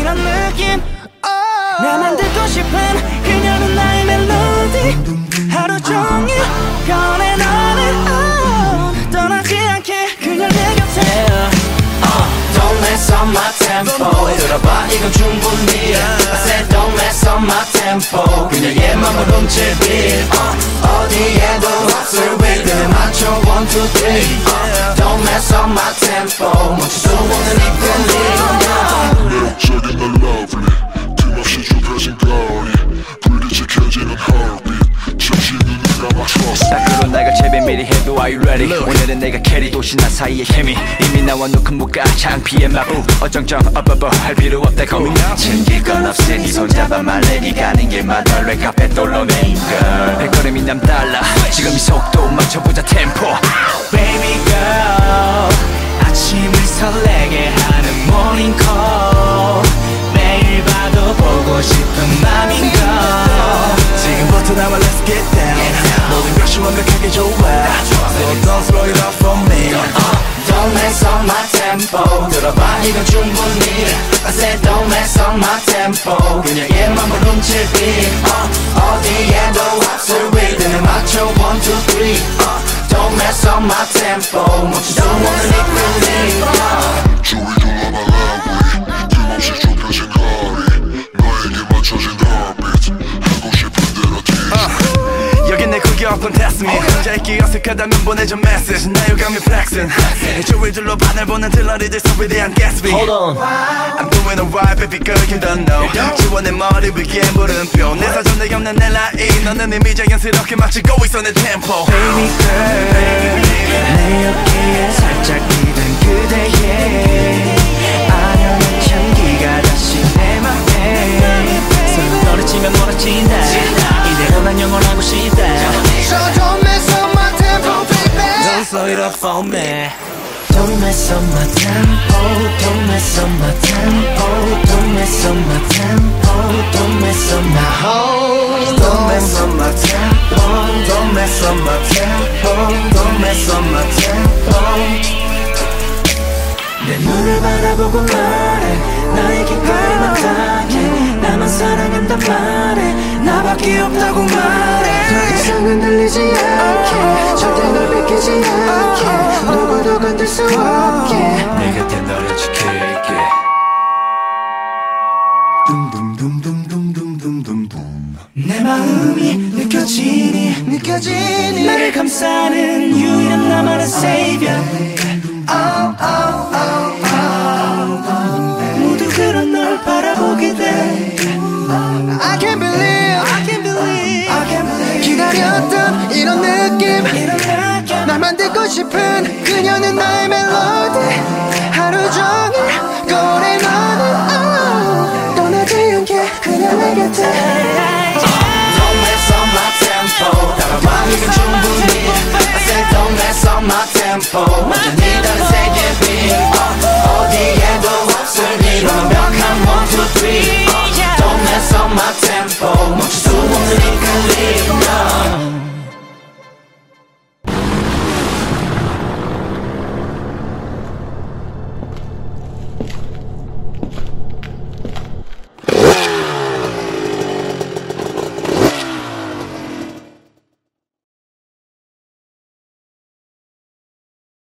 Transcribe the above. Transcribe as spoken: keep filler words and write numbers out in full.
이런 느낌 나만 듣고 싶은 그녀는 나의 멜로디 하루 종일 변해 너는 oh, 떠나지 않게 그녀 내 곁에 yeah. uh, Don't mess up my tempo 들어봐 이건 충분히 I said don't mess up my tempo 그녀의 맘을 훔칠 beat uh, 어디에도 없을 rhythm 맞춰 one two three uh, Don't mess up my tempo 멈출 수 없는 이 끌림 매력적인 널 lovely 틈없이 좁혀진 거리 불빛이 켜지는 heartbeat 잠시 눈을 감아 trust 딱 그런 날 같이 비밀이 해도 Are you ready 오늘은 내가 캐리 도시나 사이의 케미 이미 나와 놓은 무가 창피의 마부 어정쩡 업업업 할 필요 없다 고민 챙길 건 없으니 손잡아 말래 니 가는 길마다 레카페 돌로네 girl 발걸음이 남달라 지금 이 속도 맞춰보자 템포 Baby girl 아침을 설레게 하는 morning call 매일 봐도 보고 싶은 맘인걸 지금부터 나와 let's get down 모든 것이 완벽하게 좋아 So don't slow it up for me uh, Don't mess up my tempo 들어봐 이건 충분히 I said don't mess up my tempo 그녀의 맘을 훔칠 beat uh, 어디에도 없을 rhythm에 맞춰 one two three uh, Don't mess up my tempo 멈출 수 없는 이 끌림 조리 둘러봐 lovely 틈없이 좁혀진 거리 너에게 맞춰진 heartbeat 하고 싶은 대로 tease 여긴 내 구경권 test me 혼자 있기 어색하다면 보내줘 message 나 유감이 flexing 조리 둘러봐 날 보는 들러리들 소리에 대한 Gatsby Hold on I'm doing alright baby girl you don't know 지워 내 머리 위에 물음표 내 사전에 없는 내 라인 너는 이미 자연스럽게 맞추고 있어 내 템포 Baby girl 내 어깨에 살짝 기댄 그대의 아련한 향기가 다시 내 맘에 서로 떨어지면 멀어진다 이대로 난 영원하고 싶다 So don't mess up my tempo baby Don't slow it up for me Don't mess up my tempo Don't mess up my tempo Don't mess up my tempo Don't mess up my whole Don't mess up my tempo Don't mess up my tempo Don't mess up my tempo 내 눈을 바라보고 말해 나에게 갈망하게 나만 사랑한단 말해 나밖에 없다고 말해 더 이상은 들리지 않게 절대 널 뺏기지 않게 누구도 건들 수 없게 내 곁에 너를 지킬게 내 마음이 느껴지니 느껴지니 나를 감싸는 유일한 나만의 savior oh, oh, oh, oh. 모두 그런 널 바라보게 돼 I can't believe I can't believe I can't believe 기다렸던 이런 느낌 나만 듣고 싶은 그녀는 나의 멜로디 하루 종일 꺼내 너는 oh, 떠나지 않게 그녀 내 곁에 Don't mess up my tempo 따라와 이건 충분히 I said don't mess up my tempo